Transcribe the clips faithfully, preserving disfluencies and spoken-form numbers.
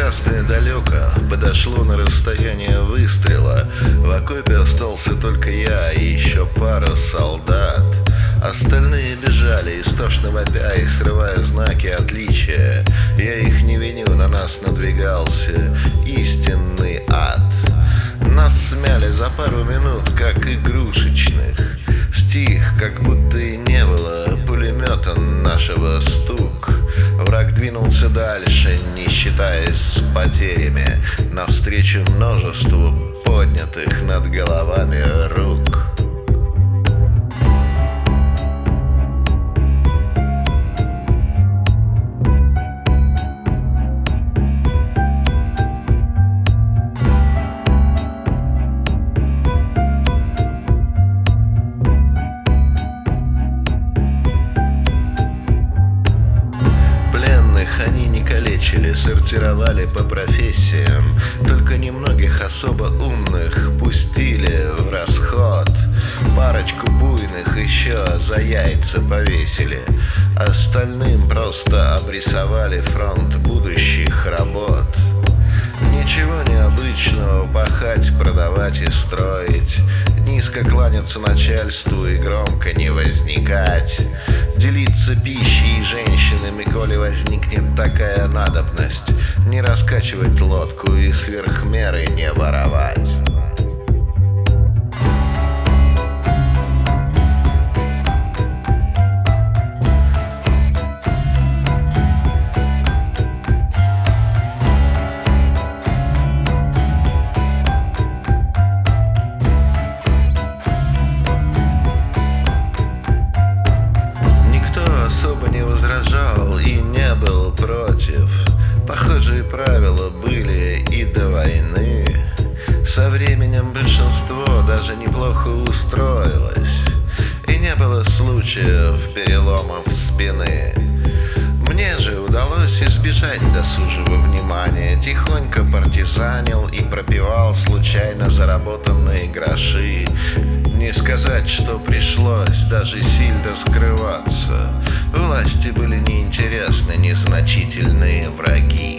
Красное далеко подошло на расстояние выстрела. В окопе остался только я и еще пара солдат. Остальные бежали, истошно вопя и срывая знаки отличия. Я их не виню, на нас надвигался истинный ад. Нас смяли за пару минут, как игрушечных. Стих, как будто и не было пулемета нашего стук. Враг двинулся дальше, не считаясь с потерями, навстречу множеству поднятых над головами рук. Они не калечили, сортировали по профессиям. Только немногих особо умных пустили в расход. Парочку буйных еще за яйца повесили. Остальным просто обрисовали фронт будущих работ. Ничего необычного, пахать, продавать и строить. Низко кланяться начальству и громко не возникать. Делиться пищей и женщинами, коли возникнет такая надобность. Не раскачивать лодку и сверх меры не воровать. Особо не возражал и не был против. Похожие правила были и до войны. Со временем большинство даже неплохо устроилось, и не было случаев переломов спины. Мне же удалось избежать досужего внимания. Тихонько партизанил и пропивал случайно заработанные гроши. Не сказать, что пришлось даже сильно скрываться. Власти были неинтересны незначительные враги.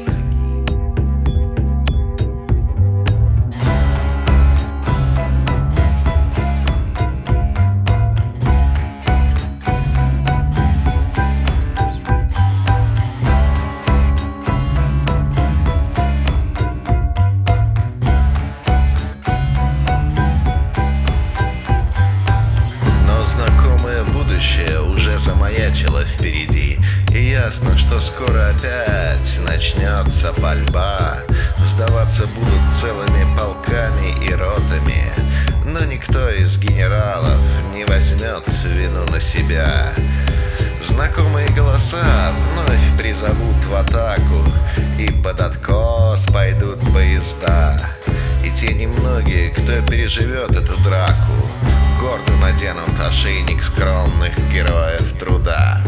Будущее уже замаячило впереди, и ясно, что скоро опять начнется пальба. Сдаваться будут целыми полками и ротами, но никто из генералов не возьмет вину на себя. Знакомые голоса вновь призовут в атаку, и под откос пойдут поезда. И те немногие, кто переживет эту драку, гордо наденут ошейник скромных героев труда.